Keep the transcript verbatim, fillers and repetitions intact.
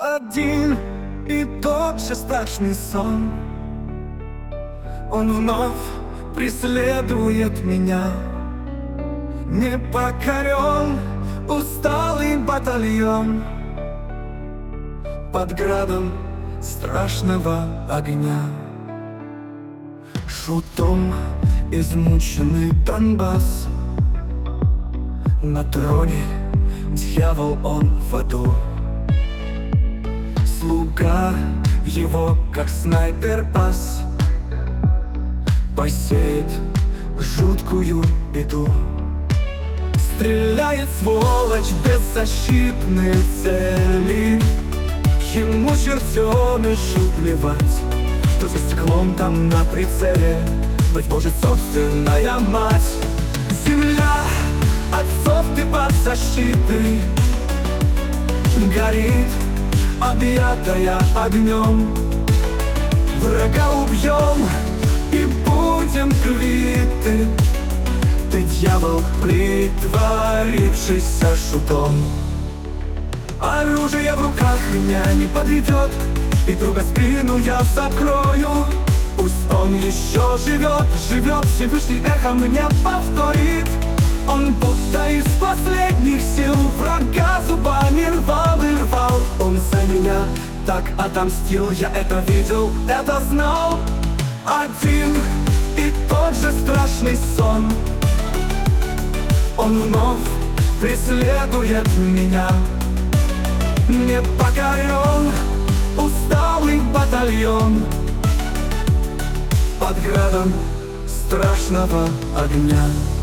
Один и тот же страшный сон, он вновь преследует меня. Не покорен усталый батальон под градом страшного огня. Шутом измученный Донбасс, на троне дьявол, он в аду. Слуга его, как снайпер пас, посеет жуткую беду. Стреляет сволочь беззащитные цели, ему чертенышу плевать, что за стеклом там на прицеле. Быть может, собственная мать. Земля отцов, ты под защитой, горит, объятая огнем. Врага убьем и будем квиты. Ты дьявол, притворившийся шутом. Оружие в руках меня не подведет, и друга спину я закрою. Пусть он еще живет, живет, Всевышний эхо мне повторит. Он будто из последних сил врага зубами рвал и рвал. Он за меня так отомстил, я это видел, это знал. Один и тот же страшный сон, он вновь преследует меня. Не покорен усталый батальон под градом страшного огня.